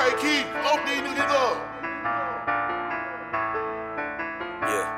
Hey Keith, open these niggas up. Yeah.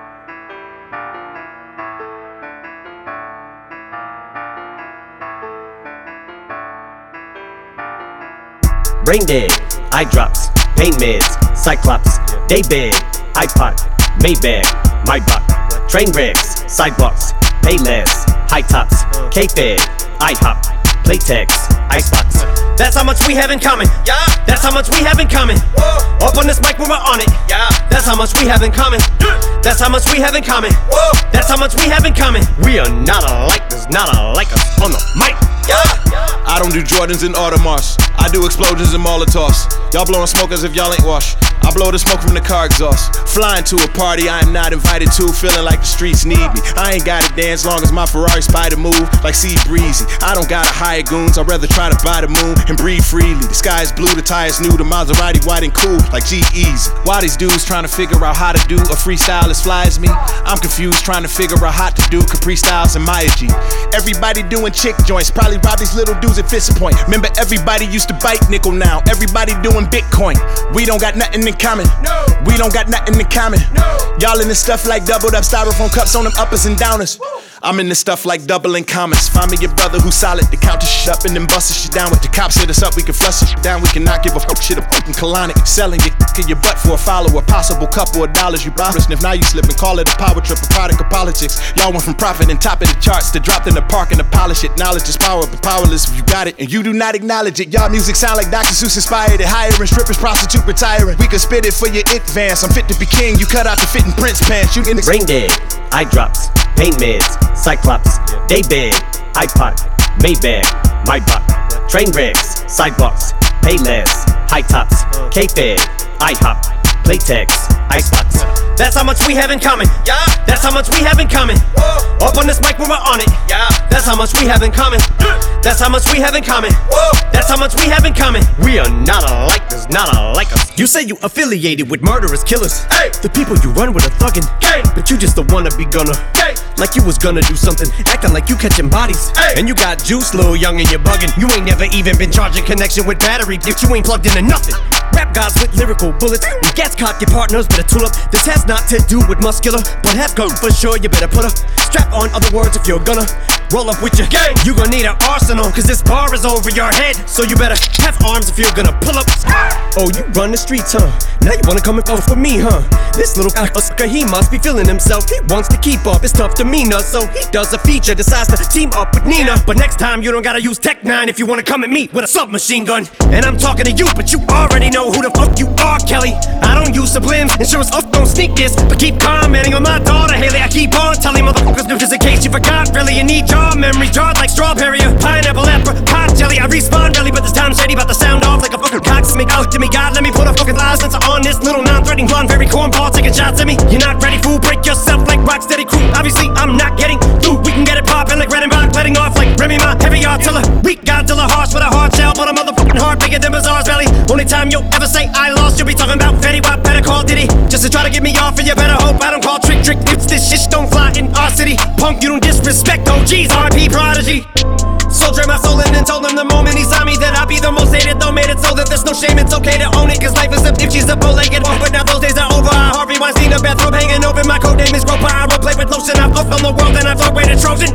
Brain dead, eye drops, pain meds, Cyclops, day bed, iPod, Maybach, Maybach, train wrecks, sidewalks, pay less, high tops, K-Fed, IHOP, Playtex, Icebox. That's how much we have in common. Yeah. That's how much we have in common. Whoa. Up on this mic when we're on it. Yeah. That's how much we have in common. That's how much we have in common. Whoa. That's how much we have in common. We are not alike, there's not alike us on the mic. Yeah. I don't do Jordans and Audemars. I do explosions and Molotovs. Y'all blowing smoke as if y'all ain't washed. I blow the smoke from the car exhaust. Flying to a party I am not invited to, feeling like the streets need me. I ain't gotta dance long as my Ferrari spider move like Sea Breezy. I don't gotta hire goons, I'd rather try to buy the moon and breathe freely. The sky is blue, the tires new, the Maserati white and cool like G-Eazy. Why these dudes trying to figure out how to do a freestyle as fly as me? I'm confused trying to figure out how to do Capri Styles and Maya G. Everybody doing chick joints, probably rob these little dudes at Fist Point. Remember everybody used to bite nickel, now everybody doing Bitcoin. We don't got nothing in common. No. We don't got nothing in common. No. Y'all in this stuff like doubled up styrofoam cups on them uppers and downers. Woo. I'm in this stuff like doubling commas. Find me your brother who's solid to count this shit up and then bust this shit down. With the cops hit us up, we can flush this shit down. We cannot give a fuck shit a fucking colonic. Selling your in your butt for a follower, possible couple of dollars you borrow. And if now you slip and call it a power trip, a product of politics. Y'all went from profit and top of the charts to dropped in the park and to polish it. Knowledge is power, but powerless if you got it and you do not acknowledge it. Y'all music sound like Dr. Seuss inspired it. Hiring strippers, prostitute retiring. We could spit it for your it vans. I'm fit to be king, you cut out the fitting Prince pants. You in the brain dead, eye drops, pain meds, Cyclops, day bed, iPod, Maybach, Maybach, train wrecks, sidewalks, pay less, high tops, K-Fed, IHOP, Playtex, Icebox. That's how much we have in common. Yeah. That's how much we have in common. Whoa. Up on this mic when we're on it. Yeah. That's how much we have in common. That's how much we have in common. Whoa. That's how much we have in common. We are not alike, there's not alike us. You say you affiliated with murderous killers. Hey. The people you run with are thuggin'. Gang. But you just the wannabe gunner. Gang. Like you was gonna do something, acting like you catching bodies. Hey. And you got juice, little young, and you're bugging. You ain't never even been charging connection with battery if you ain't plugged into nothing. Rap guys with lyrical bullets. When gas cock, your partners better tool up. This has not to do with muscular, but have gun for sure. You better put a strap on, other words, if you're gonna roll up with your gang. You gonna need an arsenal, cause this bar is over your head. So you better have arms if you're gonna pull up. Oh, you run the streets, huh? Now you wanna come and fuck with me, huh? This little sucker, he must be feeling himself. He wants to keep up his tough demeanor, so he does a feature, decides to team up with Nina. But next time you don't gotta use Tech 9 if you wanna come at me with a submachine gun. And I'm talking to you, but you already know who the fuck you are, Kelly. I don't use sublims, and sure as fuck don't sneak this, but keep commenting on my daughter, Haley. I keep on telling motherfuckers new just in case you forgot. Really, you need jaw memory, jarred like strawberry or pineapple, apricot jelly. I respawn really, but this time shady, about to sound off like a fucking cocksmith. Out to me, God, let me put a fucking license on this little non-threatening blonde, very cornball taking shots at me. You're not ready, fool. Break yourself like Rocksteady crew. Obviously, I'm not getting through. We can get it poppin' like Red and Rock, letting off like Remy Ma, heavy artiller. Weak Godzilla, harsh with a hard shell, but a motherfucking heart bigger than Bazaar's belly. Only time you'll ever say I lost, you'll be talking about Fetty Wap, better call Diddy. Just to try to get me off, and you better hope I don't call trick. If this shit don't fly in our city, punk, you don't disrespect OGs, RP Prodigy. Soldier my soul in and told him the moment he saw me that I'd be the most hated, though made it so that there's no shame, it's okay to own it. Cause life is a if she's a bow-legged one, but now those days are over. I Harvey Weinstein, a bathrobe hanging open. My code name is Groper, I roleplay with lotion. I've up on the world and I've thought way to Trojan.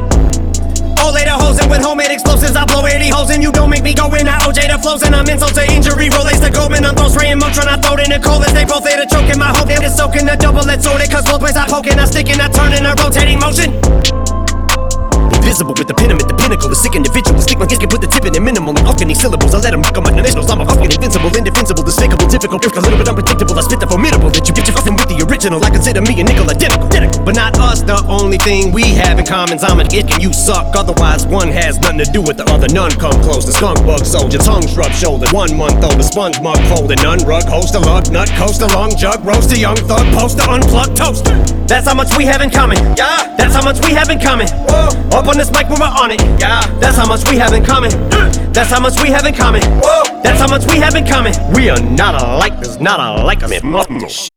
Old later hoes and with homemade explosives I blow 80 holes and you don't make me go in. I OJ the flows and I'm insult to injury. Rolex the Goldman, I'm throw spraying Motron. I throw it in the cold as they both later choking. My hope they just soaking the double-edged sword. Cause both ways I poking, I sticking, I turn in a rotating motion. Invisible with the pin, the pinnacle, the sick individual. Stick my biscuit with the tip in it minimal. I'm fucking these syllables, I let them come on the initials. I'm a fucking invincible, indefensible, despicable, difficult, a little bit unpredictable. I spit the formidable that you get you fucking with the original. I consider me a nickel identical, but not us. The only thing we have in common is I'm an it and you suck. Otherwise, one has nothing to do with the other. None come close. The skunk bug soldier, tongue shrub shoulder. 1 month old, the sponge mug folded. None rug, host a lug, nut, coast a long jug, roast a young thug, poster, unplugged toaster. That's how much we have in common. Yeah. That's how much we have in common. Whoa. Up on this mic when we're on it. Yeah. That's how much we have in common. That's how much we have in common. Whoa. That's how much we have in common. We are not alike, there's not alike us.